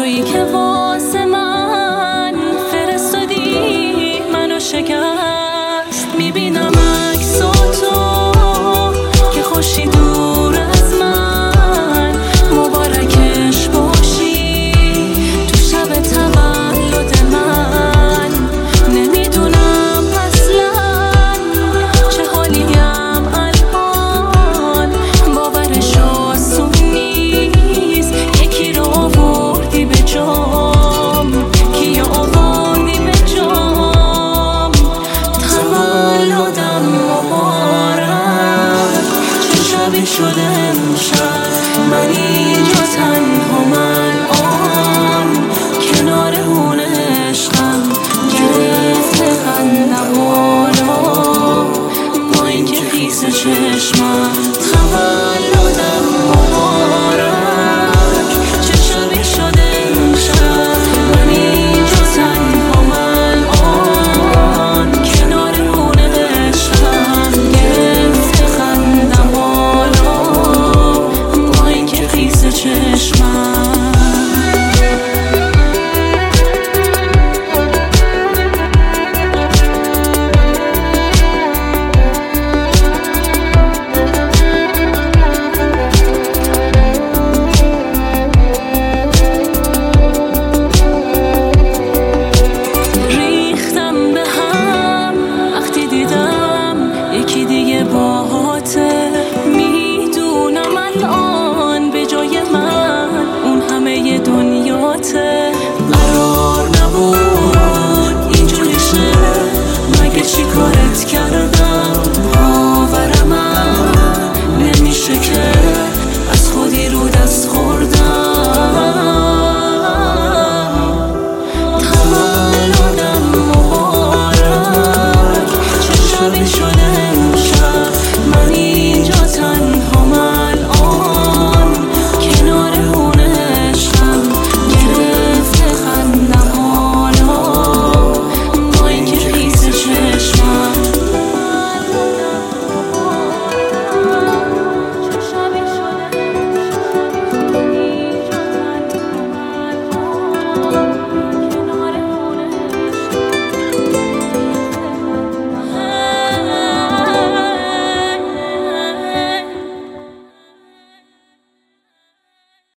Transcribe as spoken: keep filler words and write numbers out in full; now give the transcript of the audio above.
تویی که واسه من فرستادی منو شکست. میبینم عکساتو که خوشی دور از من، مبارکش باشی تو شب تولد من. نمیدونم اصلا چه حالیم الان، باورش آسون نیست. یکی رو آوردی به جام، کی آوردی به جام. تولدم مبارک، چه شبی شده امشب. من اینجا تنها، من آن کنار اون عشقم، گرفته قندم بالا با اینکه خیس چشمم. تولدم مبارک، چه شبی شده امشب. من اینجا تنها، من آن کنار اون عشقم، گرفته قندم بالا با اینکه خیس چشمم. باهاته میدونم الان به جای من اون همه دنیاته. قرار نبود اینجوری شه، مگه چی کارت کردم